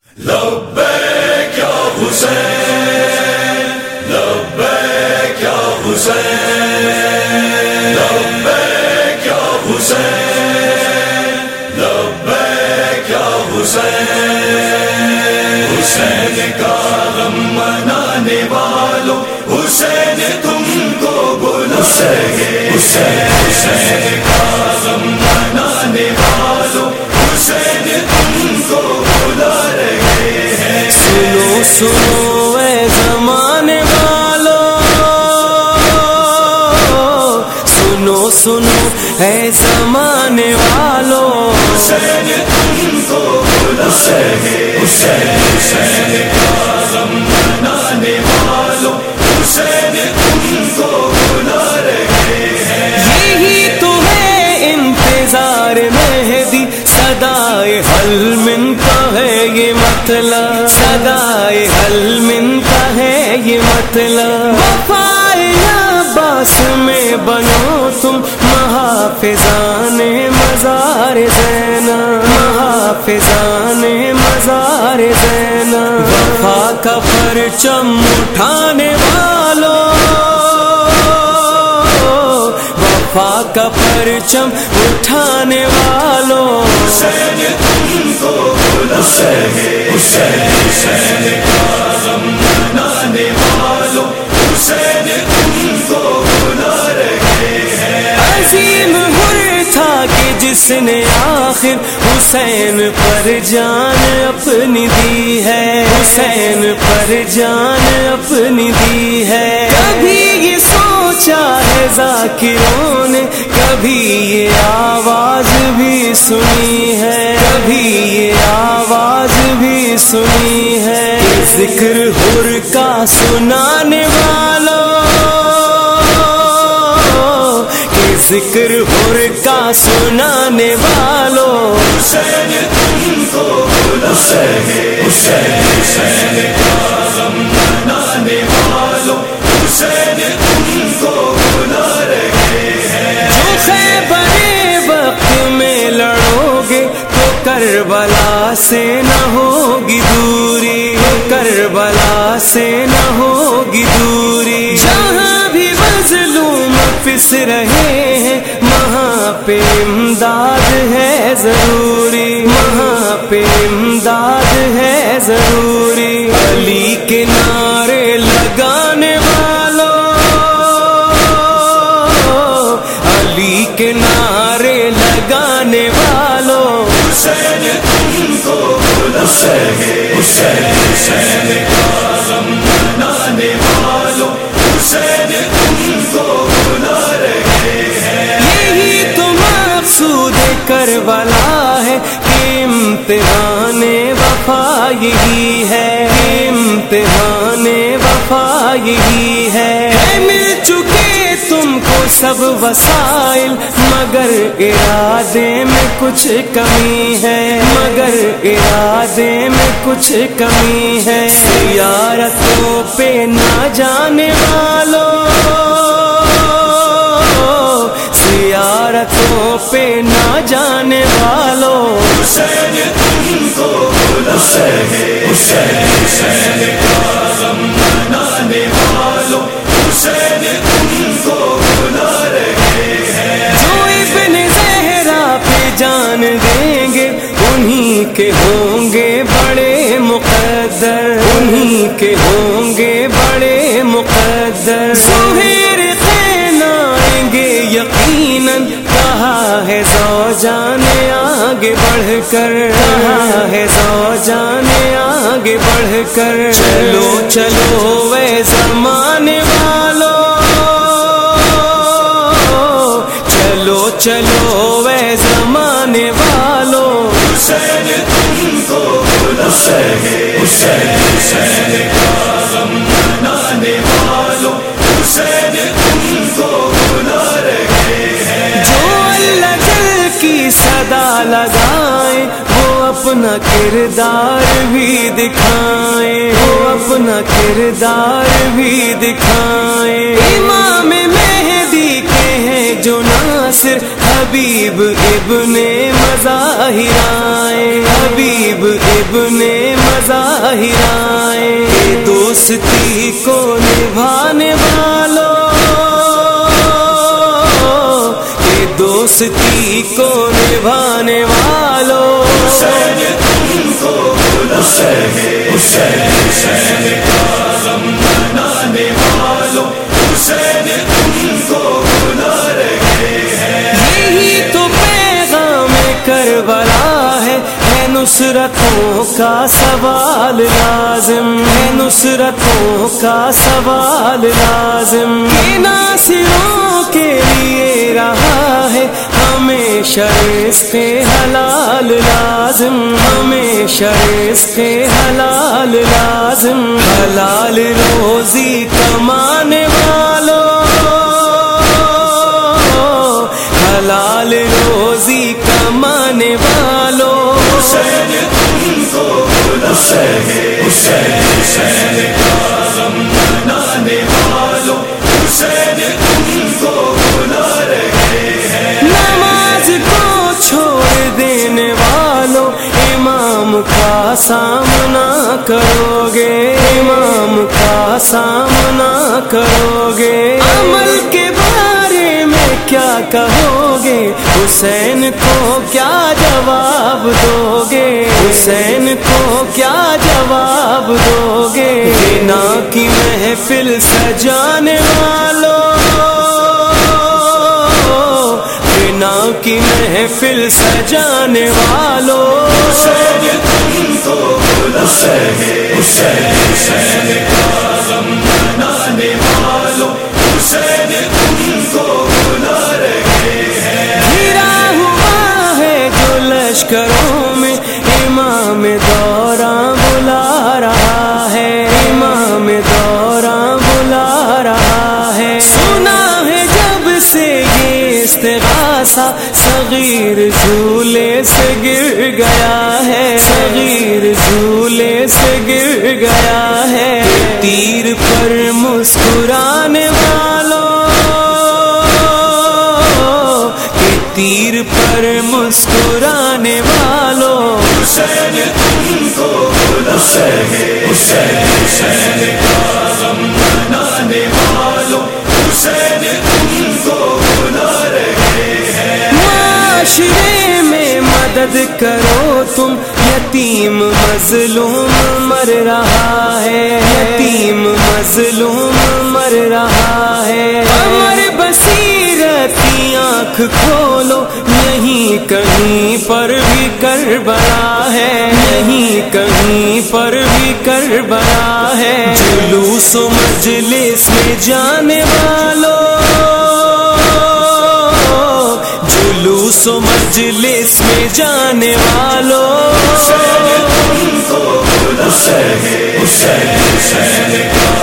لبیک یا حسین، لبیک یا حسین، لبیک یا حسین، لبیک یا حسین۔ حسین کا غم منانے والوں، حسین تم کو بلا رہے ہیں۔ حسین کا غم منانے والوں، حسین تم کو بلا رہے ہیں۔ سنو سنو اے زمانے والوں، سنو سنو اے زمانے والوں، حسین تم کو بلا رہے ہیں۔ حسین کا غم منانے والوں، حسین تم کو بلا رہے ہیں۔ یہی تو ہے انتظار مہدی، صدائے حل من کا ہے یہ مطلب، صدائے حل من کا ہے یہ مطلب۔ وفائے عباس میں بنو تم محافظان مزار زینب، محافظان مزار زینب۔ وفا کا پرچم اٹھانے والوں، وفا کا پرچم اٹھانے والوں، حسین تم کو بلا رہے ہیں۔ حسین کا غم منانے والوں، حسین تم کو بلا رہے ہیں۔ عظیم ہر تھا کہ جس نے آخر حسین پر جان اپنی دی ہے، حسین پر جان اپنی دی ہے۔ کبھی یہ سوچا ہے ذاکروں نے، کبھی یہ آواز بھی سنی ہے، کبھی یہ آواز بھی سنی ہے۔ ذکر حر کا سنانے والوں، ذکر حر کا سنانے والوں، حسین تم کو بلا رہے ہیں۔ حسین کا غم منانے والوں، حسین تم کو بلا رہے ہیں۔ جو خیبر وقت میں لڑو گے تو کربلا سے نہ ہوگی دوری، کربلا سے نہ ہوگی دوری۔ جہاں بھی مظلوم پس رہے ہیں، وہاں پہ امداد ہے ضروری، وہاں پہ امداد ہے ضروری۔ علی کے نعرے لگانے والوں، علی کے نعرے لگانے والوں، حسین تم کو بلا رہے ہیں۔ حسین کا غم منانے والوں، حسین تم کو بلا رہے ہیں۔ یہی تو مقصود کربلا ہے کہ امتحان وفا یہی ہے، امتحان وفا یہی ہے۔ مل چکے تم کو سب وسائل، مگر ارادے میں کچھ کمی ہے، مگر ارادے میں کچھ کمی ہے۔ زیارتوں پہ نہ جانے والوں، زیارتوں پہ نہ جانے والوں، حسین تم کو بلا رہے ہیں۔ حسین کا غم منانے والوں، حسین تم کو بلا رہے ہیں۔ جو ابن زہرا پہ جان دیں گے، انہی کے ہوں گے بڑے مقدر، انہی کے ہوں گے بڑے مقدر۔ سہیر خین آئیں گے یقیناً، کہا ہے زوجان آگے بڑھ کر، کہا ہے زوجان آگے بڑھ کر۔ چلو چلو اے زمانے والوں، چلو چلو اے زمانے والوں، حسین تم کو بلا رہے ہیں۔ حسین کا غم منانے والوں، حسین تم کو بلا رہے ہیں۔ جو اللہ جل کی صدا لگائیں، وہ اپنا کردار بھی دکھائیں، وہ اپنا کردار بھی دکھائیں۔ امام مہدی کے ہیں جو ناصر، حبیب ابن مظاہر آئے، حبیب ابن مظاہر ظاہرائیں، دوستی کو نبھانے والوں، دوستی کو نبھانے والوں، حسین تم کو حسین حسین حسین کا غم منانے والوں، حسین تم کو بلا رہے ہیں۔ یہی تو پیغام کربلا ہے نصرتوں کا سوال لازم، ہے نصرتوں کا سوال لازم، یہ ناصروں کے لیے رہا ہے ہمیشہ رزق حلال لازم، ہمیشہ رزق حلال لازم، حلال روزی کمانے والوں، حلال روزی کمانے والوں، حسین تم کو حسین حسین حسین کا غم منانے والوں، حسین تم کو بلا رہے ہیں۔ نماز کو چھوڑ دینے والوں، امام کا سامنا کرو گے، امام کا سامنا کرو گے، عمل کے بارے میں کیا کہو گے، حسین کو کیا جواب دو گے، حسین کو کیا جواب دو گے، غنا کی محفل سجانے والوں، غنا کی محفل سجانے والوں، حسین تم کو حسین حسین حسین کا غم منانے والوں، حسین تم کو بلا رہے ہیں۔ گھرا ہوا ہے جو لشکروں میں، امام دوراں بلا رہا ہے، امام دوراں بلا رہا ہے، سنا ہے جب سے یہ استغاثہ، صغیر جھولے سے گر گیا ہے، صغیر جھولے سے گر گیا ہے، تیر پر مسکرانے والوں، تیر پر مسکرانے والوں، حسین تم کو حسین حسین حسین کا غم منانے والوں، حسین تم کو بلا رہے ہیں۔ معاشرے میں مدد کرو تم، یتیم مظلوم مر رہا ہے، یتیم مظلوم مر رہا ہے، قمر بصیرت کی آنکھ کھولو، یہیں کہیں پر بھی کربلا ہے، یہیں کہیں پر بھی کربلا ہے، جلوس و مجلس میں جانے والوں، جلوس و مجلس میں جانے والوں، حسین تم کو حسین حسین حسین کا